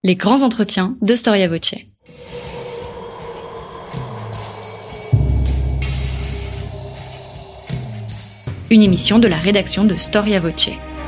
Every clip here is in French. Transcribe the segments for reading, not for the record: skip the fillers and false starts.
Les grands entretiens de Storia Voce. Une émission de la rédaction de Storia Voce.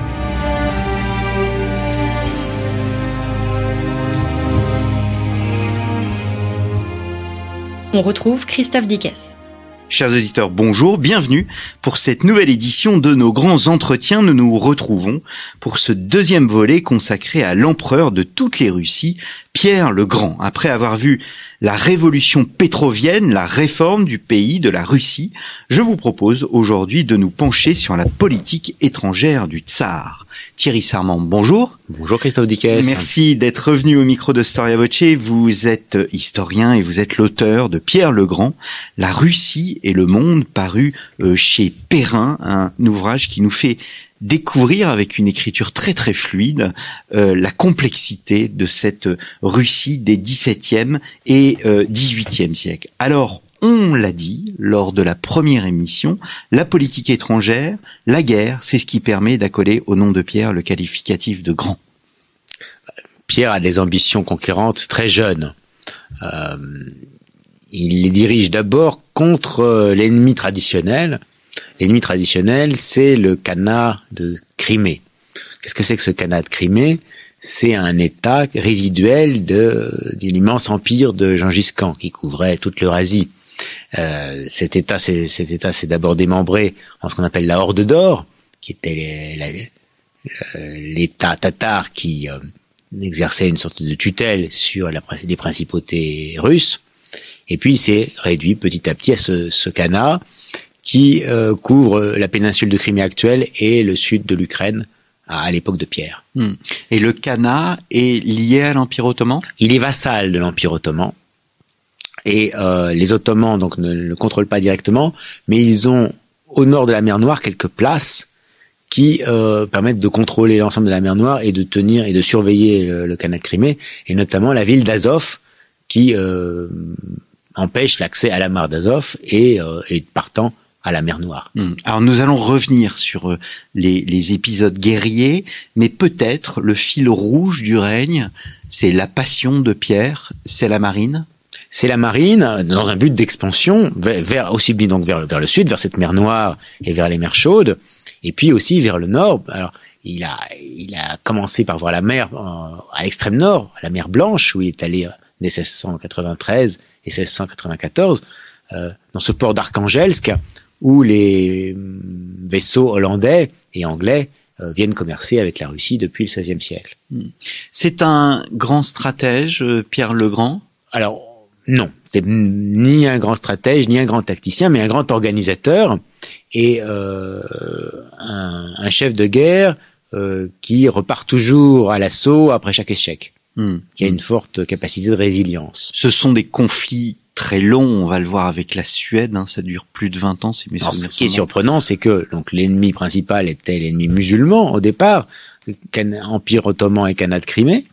On retrouve Christophe Dickès. Chers auditeurs, bonjour, bienvenue pour cette nouvelle édition de nos grands entretiens. Nous nous retrouvons pour ce deuxième volet consacré à l'empereur de toutes les Russies, Pierre le Grand. Après avoir vu la révolution pétrovienne, la réforme du pays, de la Russie, je vous propose aujourd'hui de nous pencher sur la politique étrangère du tsar. Thierry Sarment, bonjour. Bonjour Christophe Dickès. Merci d'être revenu au micro de Storia Voce. Vous êtes historien et vous êtes l'auteur de Pierre le Grand, La Russie et le monde, paru chez Perrin, un ouvrage qui nous fait découvrir avec une écriture très très fluide la complexité de cette Russie des XVIIe et XVIIIe siècles. Alors, on l'a dit lors de la première émission, la politique étrangère, la guerre, c'est ce qui permet d'accoler au nom de Pierre le qualificatif de grand. Pierre a des ambitions conquérantes très jeunes. Il les dirige d'abord contre l'ennemi traditionnel. L'ennemi traditionnel, c'est le Khanat de Crimée. Qu'est-ce que c'est que ce Khanat de Crimée ? C'est un État résiduel d'un immense empire de Gengis Khan qui couvrait toute l'Eurasie. Cet État s'est d'abord démembré en ce qu'on appelle la Horde d'Or, qui était l'État tatar qui exerçait une sorte de tutelle sur les principautés russes. Et puis il s'est réduit petit à petit à ce Khanat qui couvre la péninsule de Crimée actuelle et le sud de l'Ukraine à l'époque de Pierre. Et le Khanat est lié à l'Empire ottoman ? Il est vassal de l'Empire ottoman. Et les Ottomans donc ne le contrôlent pas directement, mais ils ont au nord de la mer Noire quelques places qui permettent de contrôler l'ensemble de la mer Noire et de tenir et de surveiller le Khanat de Crimée, et notamment la ville d'Azov qui empêche l'accès à la mare d'Azov et partant à la mer Noire. Alors nous allons revenir sur les épisodes guerriers, mais peut-être le fil rouge du règne, c'est la passion de Pierre, c'est la marine. C'est la marine dans un but d'expansion aussi bien donc vers le sud, vers cette mer Noire et vers les mers chaudes, et puis aussi vers le nord. Alors il a commencé par voir la mer à l'extrême nord, la mer Blanche, où il est allé dès 1693 et 1694 dans ce port d'Arkhangelsk où les vaisseaux hollandais et anglais viennent commercer avec la Russie depuis le XVIe siècle. C'est un grand stratège, Pierre le Grand ? Alors non, c'est ni un grand stratège, ni un grand tacticien, mais un grand organisateur et un chef de guerre qui repart toujours à l'assaut après chaque échec, qui a une forte capacité de résilience. Ce sont des conflits très longs, on va le voir avec la Suède, ça dure plus de 20 ans. Si mes Alors, ce qui est surprenant, c'est que donc l'ennemi principal était l'ennemi musulman au départ, Empire ottoman et Khanat de Crimée.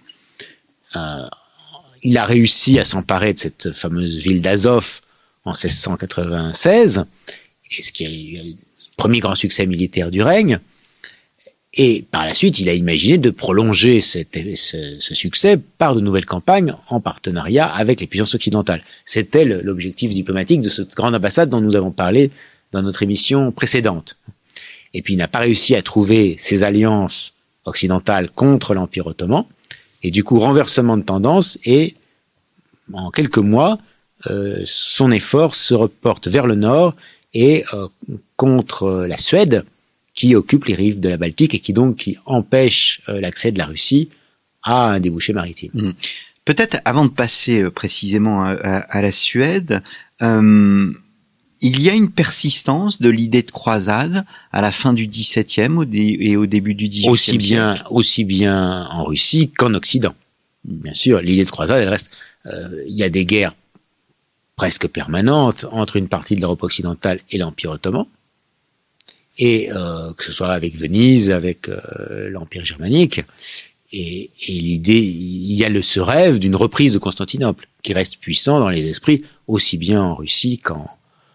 Il a réussi à s'emparer de cette fameuse ville d'Azov en 1696, et ce qui est le premier grand succès militaire du règne. Et par la suite, il a imaginé de prolonger ce succès par de nouvelles campagnes en partenariat avec les puissances occidentales. C'était l'objectif diplomatique de cette grande ambassade dont nous avons parlé dans notre émission précédente. Et puis il n'a pas réussi à trouver ces alliances occidentales contre l'Empire ottoman. Et du coup, renversement de tendance, et en quelques mois, son effort se reporte vers le nord et contre la Suède, qui occupe les rives de la Baltique et qui empêche l'accès de la Russie à un débouché maritime. Peut-être avant de passer précisément à la Suède, il y a une persistance de l'idée de croisade à la fin du XVIIe et au début du XVIIIe siècle. Aussi bien en Russie qu'en Occident. Bien sûr, l'idée de croisade, elle reste. Il y a des guerres presque permanentes entre une partie de l'Europe occidentale et l'Empire ottoman, et que ce soit avec Venise, avec l'Empire germanique. Et l'idée, il y a ce rêve d'une reprise de Constantinople qui reste puissant dans les esprits, aussi bien en Russie qu'en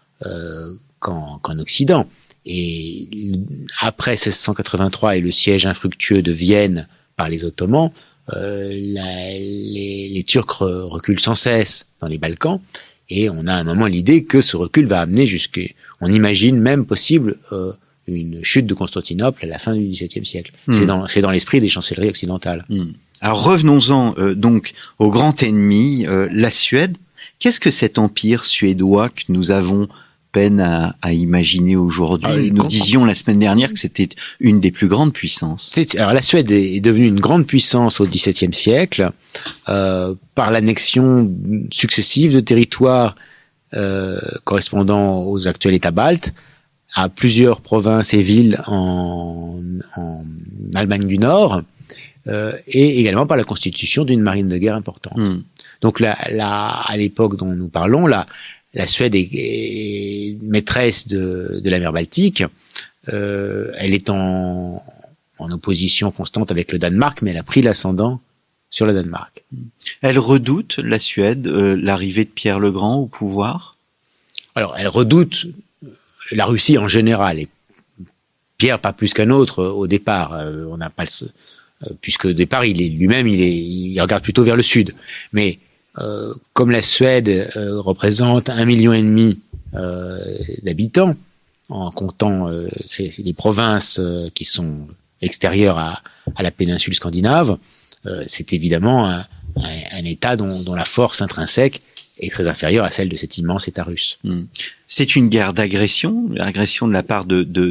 Occident. Et après 1683 et le siège infructueux de Vienne par les Ottomans, les Turcs reculent sans cesse dans les Balkans, et on a à un moment l'idée que ce recul va amener on imagine même possible une chute de Constantinople à la fin du XVIIe siècle. C'est dans l'esprit des chancelleries occidentales. Alors revenons-en donc au grand ennemi, la Suède. Qu'est-ce que cet empire suédois que nous avons peine à imaginer aujourd'hui? Nous disions la semaine dernière que c'était une des plus grandes puissances. Alors la Suède est devenue une grande puissance au XVIIe siècle par l'annexion successive de territoires correspondant aux actuels États baltes, à plusieurs provinces et villes en Allemagne du Nord, et également par la constitution d'une marine de guerre importante. Donc à l'époque dont nous parlons, la Suède est maîtresse de la mer Baltique. Elle est en opposition constante avec le Danemark, mais elle a pris l'ascendant sur le Danemark. Elle redoute, la Suède, l'arrivée de Pierre le Grand au pouvoir? Alors, elle redoute la Russie en général, et Pierre pas plus qu'un autre au départ. On n'a pas puisque au départ il regarde plutôt vers le sud. Mais comme la Suède représente 1,5 million d'habitants, en comptant les provinces qui sont extérieures à la péninsule scandinave, c'est évidemment un État dont la force intrinsèque est très inférieure à celle de cet immense État russe. C'est une guerre d'agression, l'agression de la part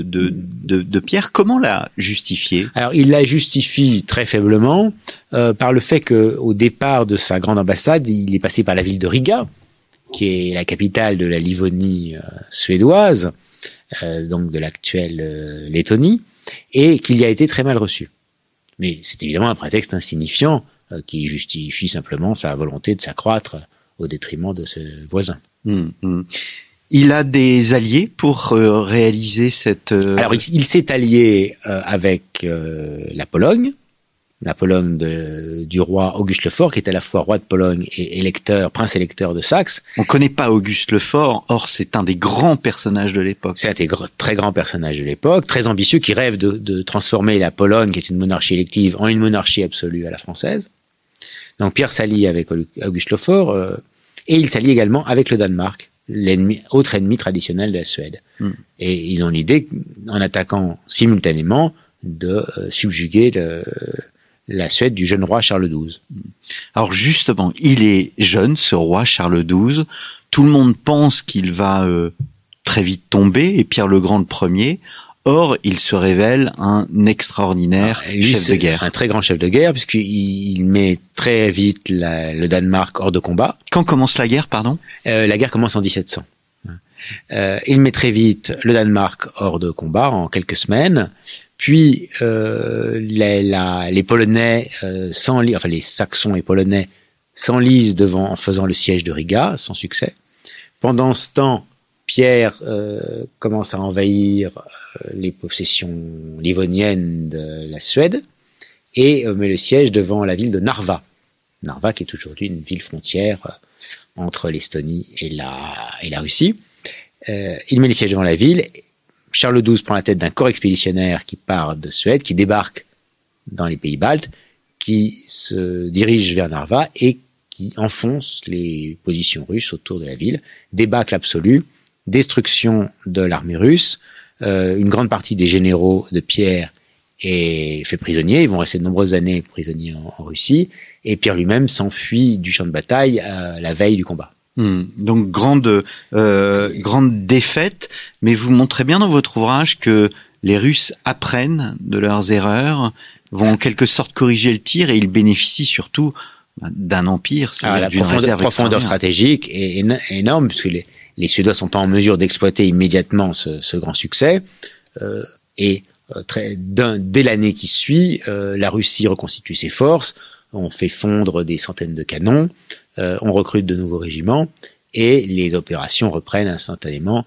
de Pierre. Comment la justifier? Alors, il la justifie très faiblement par le fait que, au départ de sa grande ambassade, il est passé par la ville de Riga, qui est la capitale de la Livonie suédoise, donc de l'actuelle Lettonie, et qu'il y a été très mal reçu. Mais c'est évidemment un prétexte insignifiant qui justifie simplement sa volonté de s'accroître au détriment de ses voisins. Il a des alliés pour réaliser cette... Alors, il s'est allié avec la Pologne du roi Auguste le Fort, qui est à la fois roi de Pologne et prince électeur de Saxe. On connaît pas Auguste le Fort, or c'est un des grands personnages de l'époque. C'est un des très grands personnages de l'époque, très ambitieux, qui rêve de transformer la Pologne, qui est une monarchie élective, en une monarchie absolue à la française. Donc Pierre s'allie avec Auguste le Fort, et il s'allie également avec le Danemark, autre ennemi traditionnel de la Suède. Et ils ont l'idée, en attaquant simultanément, de subjuguer la Suède du jeune roi Charles XII. Alors justement, il est jeune, ce roi Charles XII. Tout le monde pense qu'il va très vite tomber, et Pierre le Grand le premier. Or, il se révèle un extraordinaire chef de guerre. Un très grand chef de guerre, puisqu'il met très vite le Danemark hors de combat. Quand commence la guerre, pardon? La guerre commence en 1700. Il met très vite le Danemark hors de combat, en quelques semaines. Puis, les Polonais les Saxons et Polonais s'enlisent en faisant le siège de Riga, sans succès. Pendant ce temps, Pierre commence à envahir les possessions livoniennes de la Suède et met le siège devant la ville de Narva. Narva qui est aujourd'hui une ville frontière entre l'Estonie et la Russie. Il met le siège devant la ville. Charles XII prend la tête d'un corps expéditionnaire qui part de Suède, qui débarque dans les pays baltes, qui se dirige vers Narva et qui enfonce les positions russes autour de la ville. Débâcle absolu, destruction de l'armée russe, une grande partie des généraux de Pierre est fait prisonnier, ils vont rester de nombreuses années prisonniers en Russie, et Pierre lui-même s'enfuit du champ de bataille à la veille du combat. Donc grande défaite, mais vous montrez bien dans votre ouvrage que les Russes apprennent de leurs erreurs, vont en quelque sorte corriger le tir, et ils bénéficient surtout d'un empire, c'est-à-dire d'une réserve profondeur stratégique est énorme, puisque les Suédois sont pas en mesure d'exploiter immédiatement ce grand succès, et dès l'année qui suit, la Russie reconstitue ses forces, on fait fondre des centaines de canons, on recrute de nouveaux régiments, et les opérations reprennent instantanément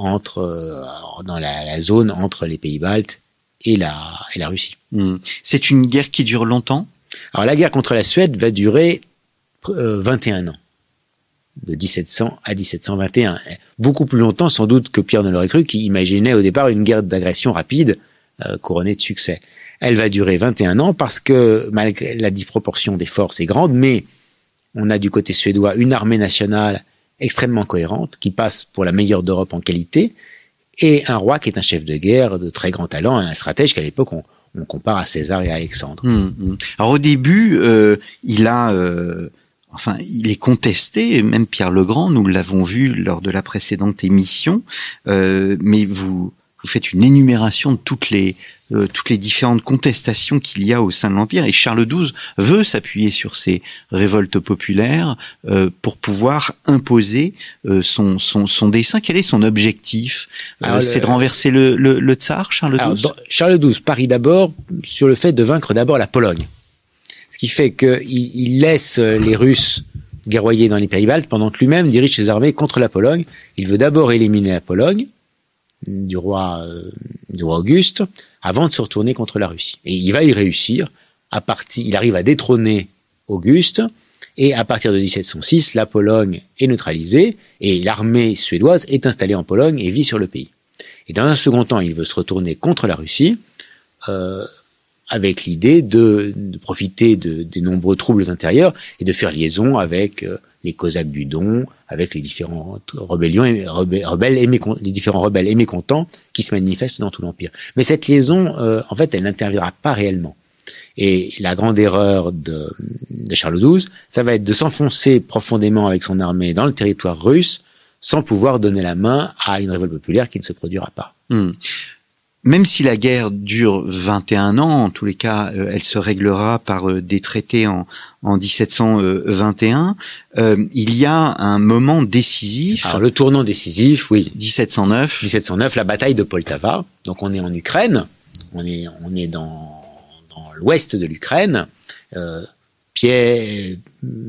dans la zone entre les pays baltes et la Russie. C'est une guerre qui dure longtemps? Alors la guerre contre la Suède va durer 21 ans. De 1700 à 1721. Beaucoup plus longtemps, sans doute, que Pierre ne l'aurait cru, qui imaginait au départ une guerre d'agression rapide, couronnée de succès. Elle va durer 21 ans parce que malgré la disproportion des forces est grande, mais on a du côté suédois une armée nationale extrêmement cohérente qui passe pour la meilleure d'Europe en qualité et un roi qui est un chef de guerre de très grand talent, un stratège qu'à l'époque on compare à César et à Alexandre. Alors au début, il est contesté, même Pierre le Grand, nous l'avons vu lors de la précédente émission, mais vous faites une énumération de toutes les différentes contestations qu'il y a au sein de l'Empire, et Charles XII veut s'appuyer sur ces révoltes populaires pour pouvoir imposer son dessein. Quel est son objectif? C'est de renverser le tsar, Charles XII? Charles XII parie d'abord sur le fait de vaincre d'abord la Pologne. Ce qui fait qu'il laisse les Russes guerroyer dans les pays baltes pendant que lui-même dirige ses armées contre la Pologne. Il veut d'abord éliminer la Pologne du roi Auguste avant de se retourner contre la Russie. Et il va y réussir. Il arrive à détrôner Auguste et à partir de 1706, la Pologne est neutralisée et l'armée suédoise est installée en Pologne et vit sur le pays. Et dans un second temps, il veut se retourner contre la Russie avec l'idée de profiter des nombreux troubles intérieurs et de faire liaison avec les Cosaques du Don, avec les différentes les différents rebelles et mécontents qui se manifestent dans tout l'Empire. Mais cette liaison, en fait, elle n'interviendra pas réellement. Et la grande erreur de Charles XII, ça va être de s'enfoncer profondément avec son armée dans le territoire russe sans pouvoir donner la main à une révolte populaire qui ne se produira pas. Même si la guerre dure 21 ans, en tous les cas, elle se réglera par des traités en 1721. Il y a un moment décisif. Alors le tournant décisif, oui. 1709. 1709, la bataille de Poltava. Donc on est en Ukraine. On est dans l'ouest de l'Ukraine. Pierre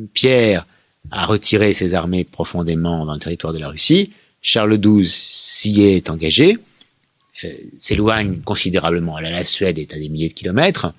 a retiré ses armées profondément dans le territoire de la Russie. Charles XII s'y est engagé. S'éloigne considérablement. Là, la Suède est à des milliers de kilomètres.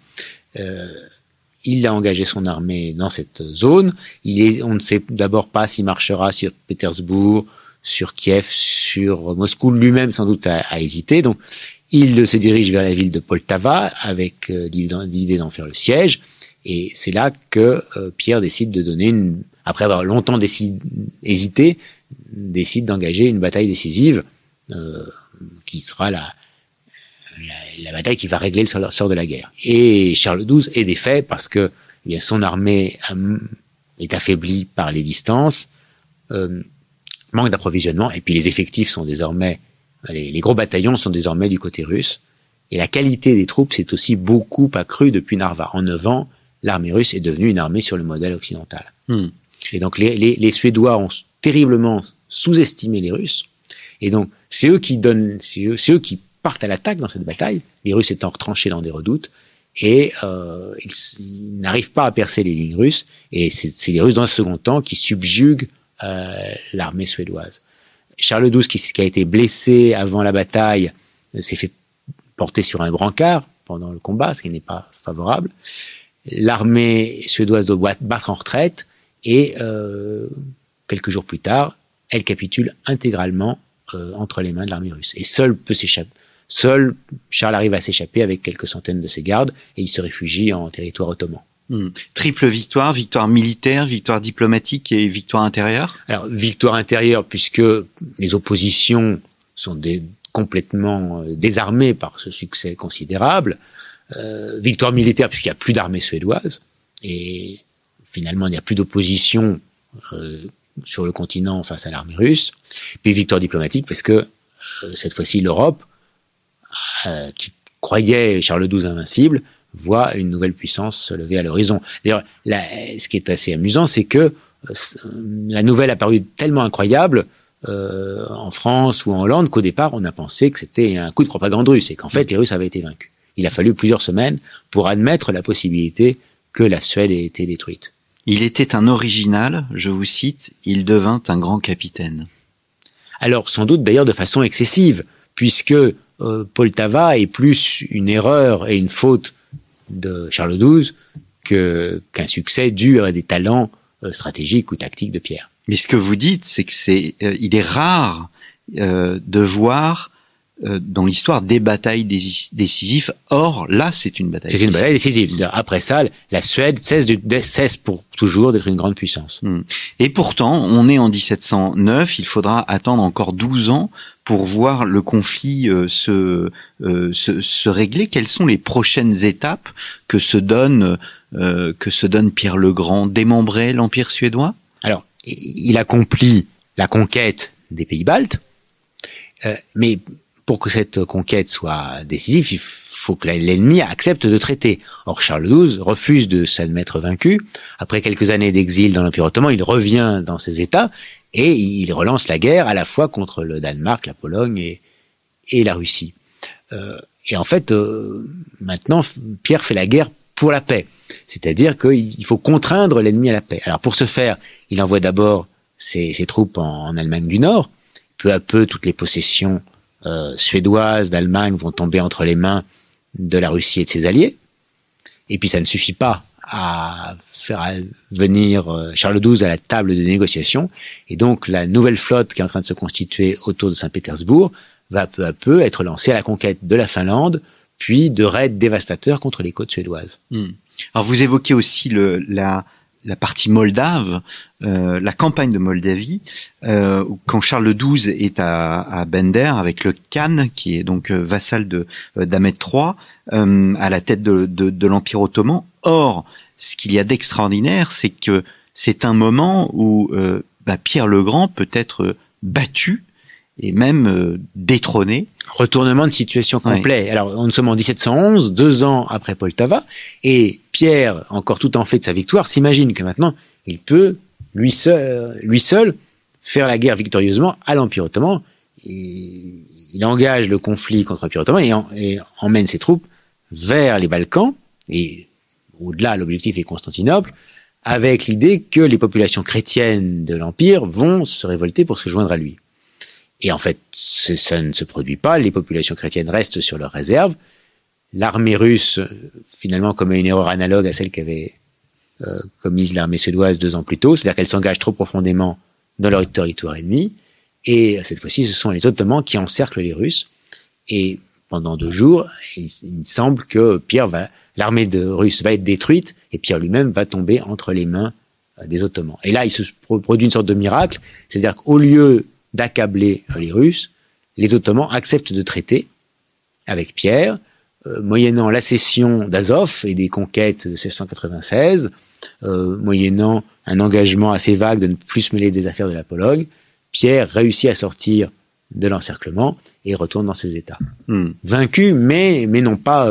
Il a engagé son armée dans cette zone. On ne sait d'abord pas s'il marchera sur Pétersbourg, sur Kiev, sur Moscou. Lui-même, sans doute, a hésité. Donc, il se dirige vers la ville de Poltava avec l'idée d'en faire le siège. Et c'est là que Pierre décide de donner après avoir longtemps hésité, décide d'engager une bataille décisive qui sera la bataille qui va régler le sort de la guerre. Et Charles XII est défait parce que son armée est affaiblie par les distances, manque d'approvisionnement, et puis les effectifs sont désormais, les gros bataillons sont désormais du côté russe, et la qualité des troupes s'est aussi beaucoup accrue depuis Narva. En 9 ans, l'armée russe est devenue une armée sur le modèle occidental. Et donc les Suédois ont terriblement sous-estimé les Russes, et donc c'est eux qui partent à l'attaque dans cette bataille, les Russes étant retranchés dans des redoutes, et ils n'arrivent pas à percer les lignes russes, et c'est les Russes dans un second temps qui subjuguent l'armée suédoise. Charles XII, qui a été blessé avant la bataille, s'est fait porter sur un brancard pendant le combat, ce qui n'est pas favorable. L'armée suédoise doit battre en retraite, et quelques jours plus tard, elle capitule intégralement entre les mains de l'armée russe. Et seul Charles arrive à s'échapper avec quelques centaines de ses gardes, et il se réfugie en territoire ottoman. Triple victoire, victoire militaire, victoire diplomatique et victoire intérieure? Alors, victoire intérieure, puisque les oppositions sont complètement désarmées par ce succès considérable. Victoire militaire, puisqu'il n'y a plus d'armée suédoise, et finalement il n'y a plus d'opposition sur le continent face à l'armée russe. Puis victoire diplomatique, parce que cette fois-ci l'Europe, qui croyait Charles XII invincible, voit une nouvelle puissance se lever à l'horizon. D'ailleurs, ce qui est assez amusant, c'est que la nouvelle a paru tellement incroyable en France ou en Hollande qu'au départ, on a pensé que c'était un coup de propagande russe et qu'en fait, les Russes avaient été vaincus. Il a fallu plusieurs semaines pour admettre la possibilité que la Suède ait été détruite. Il était un original, je vous cite, il devint un grand capitaine. Alors, sans doute d'ailleurs de façon excessive, puisque Poltava est plus une erreur et une faute de Charles XII qu'un succès dû à des talents stratégiques ou tactiques de Pierre. Mais ce que vous dites, c'est que il est rare de voir dans l'histoire des batailles décisives. Or, là, c'est une bataille. C'est une bataille décisive. C'est-à-dire, après ça, la Suède cesse pour toujours d'être une grande puissance. Et pourtant, on est en 1709. Il faudra attendre encore 12 ans pour voir le conflit se régler. Quelles sont les prochaines étapes que se donne Pierre le Grand? Démembrer l'Empire suédois? Alors, il accomplit la conquête des pays baltes, mais pour que cette conquête soit décisive, il faut que l'ennemi accepte de traiter. Or, Charles XII refuse de s'admettre vaincu. Après quelques années d'exil dans l'Empire ottoman, il revient dans ses États et il relance la guerre à la fois contre le Danemark, la Pologne et la Russie. Et en fait, maintenant, Pierre fait la guerre pour la paix. C'est-à-dire qu'il faut contraindre l'ennemi à la paix. Alors pour ce faire, il envoie d'abord ses troupes en Allemagne du Nord. Peu à peu, toutes les possessions suédoises d'Allemagne vont tomber entre les mains de la Russie et de ses alliés. Et puis ça ne suffit pas à faire venir Charles XII à la table de négociation. Et donc la nouvelle flotte qui est en train de se constituer autour de Saint-Pétersbourg va peu à peu être lancée à la conquête de la Finlande, puis de raids dévastateurs contre les côtes suédoises. Alors vous évoquez aussi la partie moldave, la campagne de Moldavie, quand Charles XII est à Bender avec le Khan, qui est donc vassal d'Ahmed III, à la tête de l'Empire ottoman. Or, ce qu'il y a d'extraordinaire, c'est que c'est un moment où Pierre le Grand peut être battu et même détrôné. Retournement de situation complet. Ouais. Alors, nous sommes en 1711, 2 ans après Poltava, et Pierre, encore tout enflé de sa victoire, s'imagine que maintenant, il peut, lui seul, faire la guerre victorieusement à l'Empire ottoman. Il engage le conflit contre l'Empire ottoman et emmène ses troupes vers les Balkans, et au-delà, l'objectif est Constantinople, avec l'idée que les populations chrétiennes de l'Empire vont se révolter pour se joindre à lui. Et en fait, ça ne se produit pas. Les populations chrétiennes restent sur leurs réserves. L'armée russe, finalement, commet une erreur analogue à celle qu'avait commise l'armée suédoise 2 ans plus tôt. C'est-à-dire qu'elle s'engage trop profondément dans leur territoire ennemi. Et cette fois-ci, ce sont les Ottomans qui encerclent les Russes. Et pendant 2 jours, il semble que l'armée russe va être détruite et Pierre lui-même va tomber entre les mains des Ottomans. Et là, il se produit une sorte de miracle. C'est-à-dire qu'au lieu d'accabler les Russes, les Ottomans acceptent de traiter avec Pierre, moyennant la cession d'Azov et des conquêtes de 1696, moyennant un engagement assez vague de ne plus se mêler des affaires de la Pologne. Pierre réussit à sortir de l'encerclement et retourne dans ses États. Vaincu, mais non pas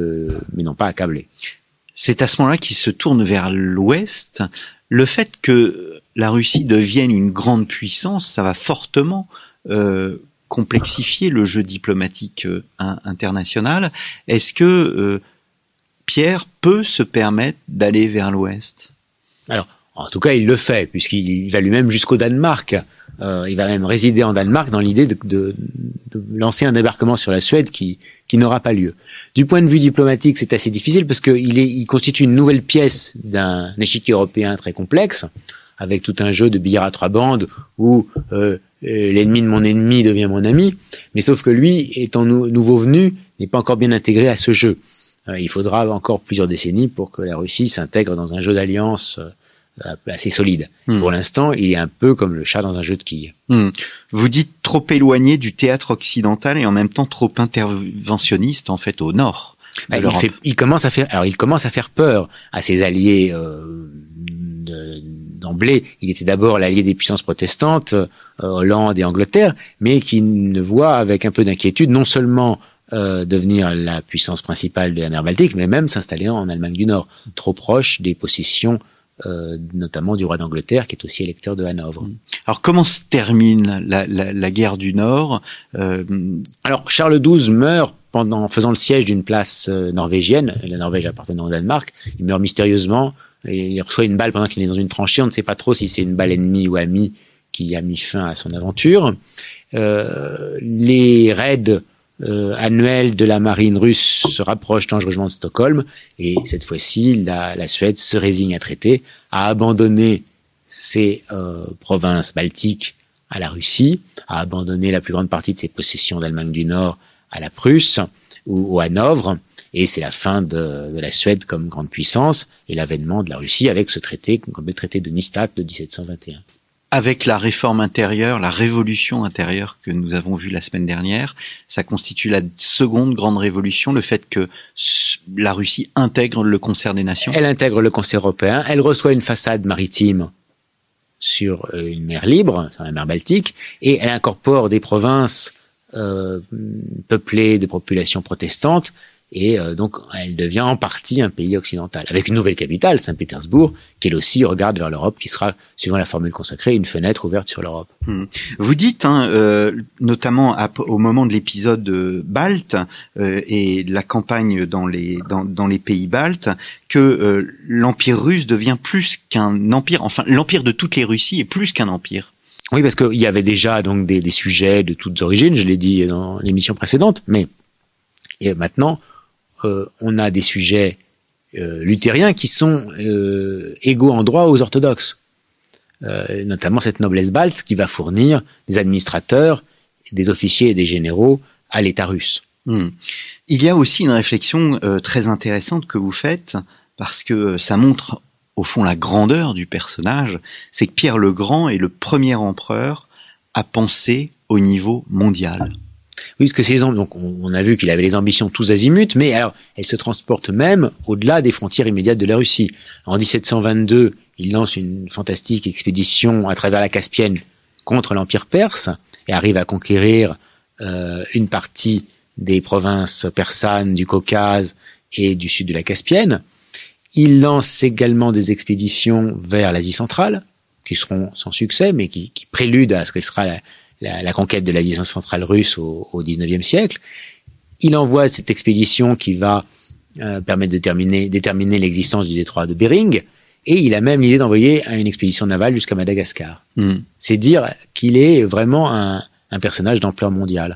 accablé. C'est à ce moment-là qu'il se tourne vers l'Ouest. Le fait que la Russie devienne une grande puissance, ça va fortement complexifier le jeu diplomatique international. Est-ce que Pierre peut se permettre d'aller vers l'Ouest? Alors, en tout cas, il le fait, puisqu'il va lui-même jusqu'au Danemark. Il va même résider en Danemark dans l'idée de lancer un débarquement sur la Suède qui n'aura pas lieu. Du point de vue diplomatique, c'est assez difficile parce qu'il constitue une nouvelle pièce d'un échiquier européen très complexe, avec tout un jeu de billard à 3 bandes où l'ennemi de mon ennemi devient mon ami. Mais sauf que lui, étant nouveau venu, n'est pas encore bien intégré à ce jeu. Il faudra encore plusieurs décennies pour que la Russie s'intègre dans un jeu d'alliance assez solide. Pour l'instant, il est un peu comme le chat dans un jeu de quilles. Vous dites trop éloigné du théâtre occidental et en même temps trop interventionniste en fait au nord. Il commence à faire peur à ses alliés d'emblée. Il était d'abord l'allié des puissances protestantes, Hollande et Angleterre, mais qui le voit avec un peu d'inquiétude non seulement devenir la puissance principale de la mer Baltique, mais même s'installer en Allemagne du Nord, trop proche des possessions notamment du roi d'Angleterre, qui est aussi électeur de Hanovre. Alors comment se termine la guerre du Nord? Alors Charles XII meurt en faisant le siège d'une place norvégienne, la Norvège appartenant au Danemark. Il meurt mystérieusement, et il reçoit une balle pendant qu'il est dans une tranchée. On ne sait pas trop si c'est une balle ennemie ou amie qui a mis fin à son aventure. Les raids annuels de la marine russe se rapprochent dangereusement de Stockholm, et cette fois-ci, la Suède se résigne à traiter, à abandonner ses provinces baltiques à la Russie, a abandonné la plus grande partie de ses possessions d'Allemagne du Nord à la Prusse ou à Hanovre, et c'est la fin de la Suède comme grande puissance et l'avènement de la Russie avec ce traité, comme le traité de Nystad de 1721. Avec la réforme intérieure, la révolution intérieure que nous avons vue la semaine dernière, ça constitue la seconde grande révolution, le fait que la Russie intègre le concert des nations. Elle intègre le concert européen, elle reçoit une façade maritime sur une mer libre, sur la mer Baltique, et elle incorpore des provinces peuplées de populations protestantes, et donc elle devient en partie un pays occidental, avec une nouvelle capitale, Saint-Pétersbourg, qu'elle aussi regarde vers l'Europe, qui sera, suivant la formule consacrée, une fenêtre ouverte sur l'Europe. Vous dites, notamment au moment de l'épisode balte et la campagne dans les pays baltes, que l'Empire russe devient plus qu'un empire, enfin l'empire de toutes les Russies est plus qu'un empire. Oui, parce qu'il y avait déjà donc des sujets de toutes origines, je l'ai dit dans l'émission précédente, mais et maintenant, on a des sujets luthériens qui sont égaux en droit aux orthodoxes. Notamment cette noblesse balte qui va fournir des administrateurs, des officiers et des généraux à l'État russe. Il y a aussi une réflexion très intéressante que vous faites, parce que ça montre au fond la grandeur du personnage, c'est que Pierre le Grand est le premier empereur à penser au niveau mondial. Oui, parce que donc on a vu qu'il avait les ambitions tous azimuts, mais alors elles se transportent même au-delà des frontières immédiates de la Russie. En 1722, il lance une fantastique expédition à travers la Caspienne contre l'Empire perse et arrive à conquérir une partie des provinces persanes du Caucase et du sud de la Caspienne. Il lance également des expéditions vers l'Asie centrale, qui seront sans succès, mais qui préludent à ce que sera la conquête de l'Asie centrale russe au XIXe siècle. Il envoie cette expédition qui va permettre de déterminer l'existence du détroit de Bering, et il a même l'idée d'envoyer une expédition navale jusqu'à Madagascar. C'est dire qu'il est vraiment un personnage d'ampleur mondiale.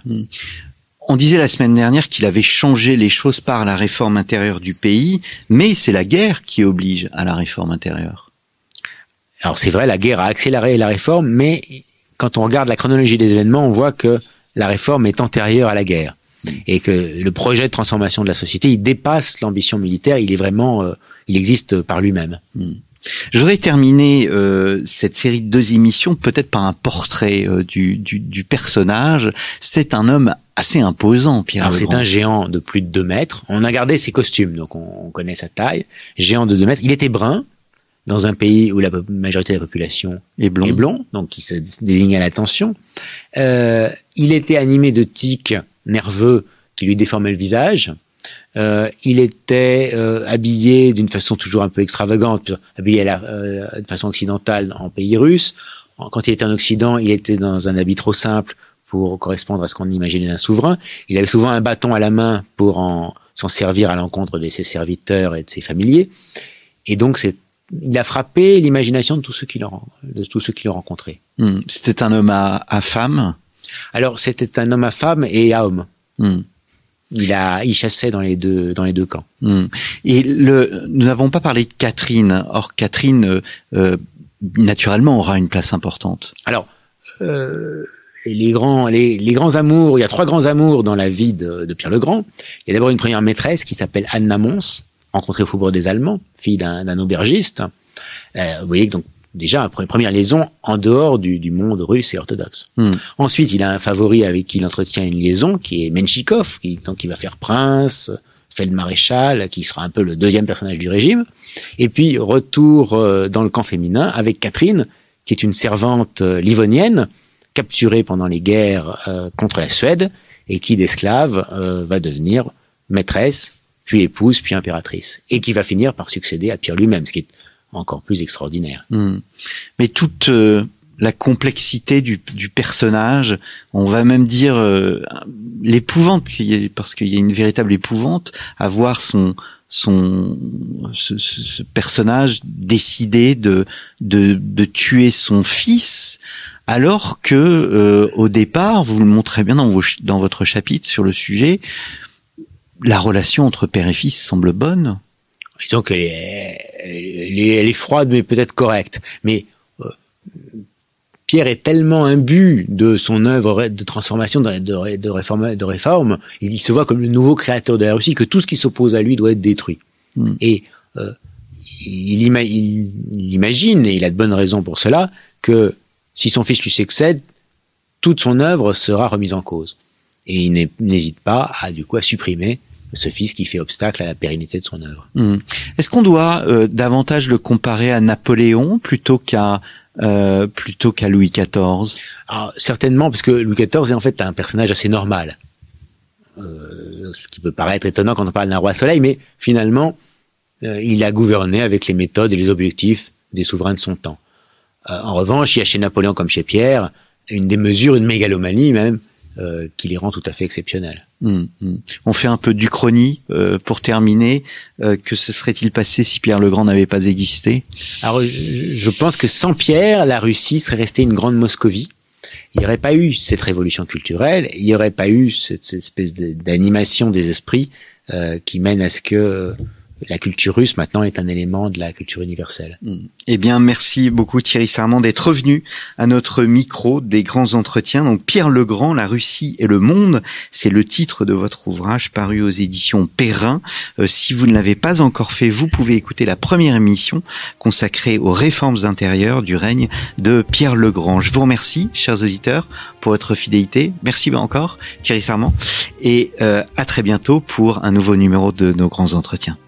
On disait la semaine dernière qu'il avait changé les choses par la réforme intérieure du pays, mais c'est la guerre qui oblige à la réforme intérieure. Alors c'est vrai, la guerre a accéléré la réforme, mais quand on regarde la chronologie des événements, on voit que la réforme est antérieure à la guerre. Et que le projet de transformation de la société, il dépasse l'ambition militaire, il est vraiment, il existe par lui-même. Je voudrais terminer cette série de 2 émissions peut-être par un portrait du personnage. C'est un homme assez imposant, Pierre le Grand. C'est un géant de plus de 2 mètres. On a gardé ses costumes, donc on connaît sa taille. Géant de 2 mètres. Il était brun, dans un pays où la majorité de la population est blond, donc qui se désigne à l'attention. Il était animé de tics nerveux qui lui déformaient le visage. Il était habillé d'une façon toujours un peu extravagante, habillé de façon occidentale en pays russe. Quand il était en Occident, il était dans un habit trop simple pour correspondre à ce qu'on imaginait d'un souverain. Il avait souvent un bâton à la main pour s'en servir à l'encontre de ses serviteurs et de ses familiers. Et donc il a frappé l'imagination de tous ceux qui l'ont rencontré. C'était un homme à femme. Alors c'était un homme à femme et à homme. Il chassait dans les deux camps. Et nous n'avons pas parlé de Catherine. Or Catherine, naturellement, aura une place importante. Alors les grands amours, il y a 3 grands amours dans la vie de Pierre le Grand. Il y a d'abord une première maîtresse qui s'appelle Anna Mons, rencontrée au Faubourg des Allemands, fille d'un aubergiste. Vous voyez donc déjà première liaison en dehors du monde russe et orthodoxe. Ensuite, il a un favori avec qui il entretient une liaison qui est Menchikov, qui va faire prince, feldmaréchal, qui sera un peu le 2e personnage du régime. Et puis retour dans le camp féminin avec Catherine, qui est une servante livonienne capturée pendant les guerres contre la Suède et qui d'esclave va devenir maîtresse, puis épouse, puis impératrice, et qui va finir par succéder à Pierre lui-même, ce qui est encore plus extraordinaire. Mais toute la complexité du personnage, on va même dire l'épouvante, parce qu'il y a une véritable épouvante à voir ce personnage décider de tuer son fils, alors que au départ, vous le montrez bien dans votre chapitre sur le sujet, la relation entre père et fils semble bonne. Disons qu'elle est froide, mais peut-être correcte. Mais Pierre est tellement imbu de son œuvre de transformation, de réforme, il se voit comme le nouveau créateur de la Russie, que tout ce qui s'oppose à lui doit être détruit. Et il imagine, et il a de bonnes raisons pour cela, que si son fils lui succède, toute son œuvre sera remise en cause. Et il n'hésite pas à supprimer ce fils qui fait obstacle à la pérennité de son œuvre. Est-ce qu'on doit davantage le comparer à Napoléon plutôt qu'à Louis XIV? Alors, certainement, parce que Louis XIV est en fait un personnage assez normal. Ce qui peut paraître étonnant quand on parle d'un roi soleil, mais finalement, il a gouverné avec les méthodes et les objectifs des souverains de son temps. En revanche, il y a chez Napoléon comme chez Pierre une démesure, une mégalomanie même, qui les rend tout à fait exceptionnels. On fait un peu d'Uchronie pour terminer. Que se serait-il passé si Pierre le Grand n'avait pas existé? Alors, je pense que sans Pierre, la Russie serait restée une grande Moscovie. Il n'y aurait pas eu cette révolution culturelle, il n'y aurait pas eu cette espèce d'animation des esprits qui mène à ce que la culture russe maintenant est un élément de la culture universelle. Eh bien, merci beaucoup Thierry Sarment d'être revenu à notre micro des grands entretiens. Donc, Pierre le Grand, la Russie et le monde, c'est le titre de votre ouvrage paru aux éditions Perrin. Si vous ne l'avez pas encore fait, vous pouvez écouter la première émission consacrée aux réformes intérieures du règne de Pierre le Grand. Je vous remercie, chers auditeurs, pour votre fidélité. Merci encore, Thierry Sarment. Et à très bientôt pour un nouveau numéro de nos grands entretiens.